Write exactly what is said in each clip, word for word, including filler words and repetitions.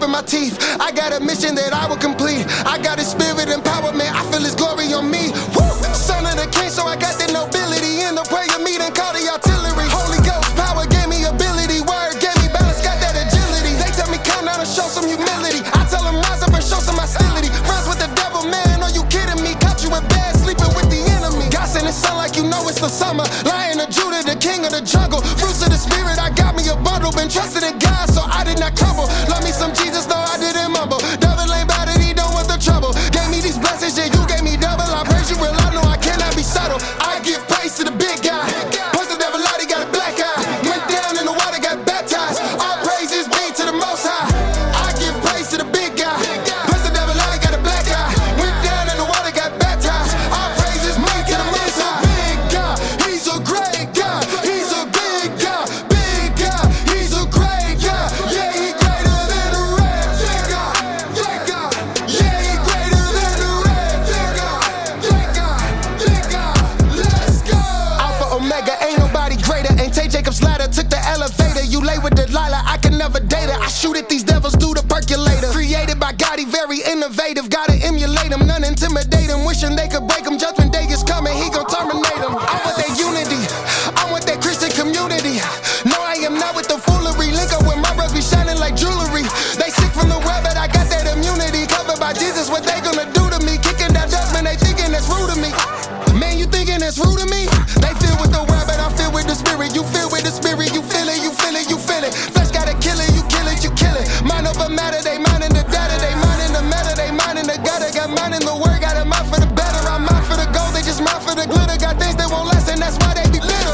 sharpen my teeth. I got a mission that I will complete. I got His spirit empowerment, I feel His glory on me. Woo! Son of the King, so I got the nobility. In the prayer meeting, call the artillery. Holy Ghost power gave me ability. Word gave me balance, got that agility. They tell me calm down and show some humility. I tell them rise up and show some hostility. Friends with the devil, man, are you kidding me? Caught you in bed, sleeping with the enemy. God sent His son like you know it's the summer. Lion of Judah, the king of the jungle. Fruits of the spirit, I got me a bundle. Been trusted in God, so I did not crumble. Love me some Jesus, though I didn't mumble. Devil ain't bad and he don't want the trouble. Gave me these blessings, yeah, you gave me double. I praise you real, I know I cannot be subtle. I give praise to the big guy. Plus the devil out, he got a black eye. Went down in the water, got baptized. All praises be to the Most High. I give praise to the big guy. Plus the devil out, he got a black eye. Went down in the water, got baptized. All praises be to the Most High. Big God, He's a great God. He's a big God. Big God, He's a great God. Yeah, He greater than the rest. Yeah, God. Yeah, God. Yeah, He greater than the rest. Yeah, God. Yeah, God. Yeah, God. Let's go. Alpha Omega, ain't nobody greater. Ain't Tay Jacob's ladder, took the elevator. You lay with Delilah, I can never date her. I shoot at these devils through the percolator. Created by God, He very innovative. Gotta emulate Him, none intimidate Him. Wishing they could break Him, judgment day is coming, He gon' terminate Him. I want that unity, I want that Christian community. No, I am not with the foolery. Link up with my brothers, be shining like jewelry. They sick from the web, but I got that immunity. Covered by Jesus, what they gonna do to me? Kicking that dust, man, they thinking that's rude to me. Man, you thinking that's rude to me? They feel with the word, but I'm filled with the spirit. You feel with the spirit, you feel it, you feel it, you feel it. Flesh gotta kill it, you kill it, you kill it. Mind over matter, they mind in the data, they mind in the meta, they mind in the gutter. Got mind in the word, got a mind for the better. I'm mind for the gold, they just mind for the glitter. Got things that won't last, and that's why they be bitter.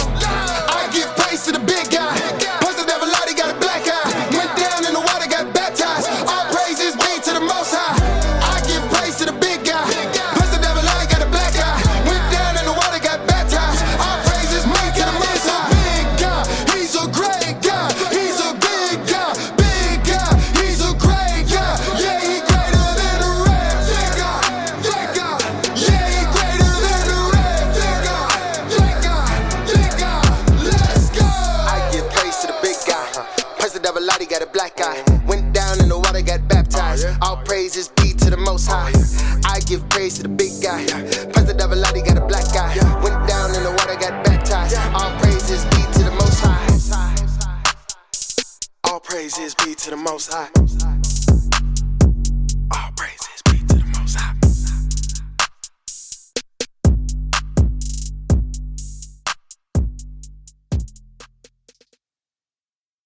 I give praise to the big guy. Plus the devil out, he got a black eye. Went down in the water, got baptized. All praises be to the Most High. I give praise to the big guy. Plus the devil out, he got a black eye. Went down in the water, got baptized. All praises be to the Most High. Big God, He's a great God. He's a big God. Big God, He's a great God. Yeah, He greater than the rest. Yeah, God. Yeah, God. Yeah, He greater than the rest. Yeah, God. Yeah, God. Yeah, God. Let's go. I give praise to the big guy. Plus the devil out, he got a black eye. Went down in the water, got baptized. All praises be to the Most High. I give praise to the big guy. Plus the devil out, he got a black eye. Went down in the water, got baptized. All praises be to the Most High. All praises be to the Most High.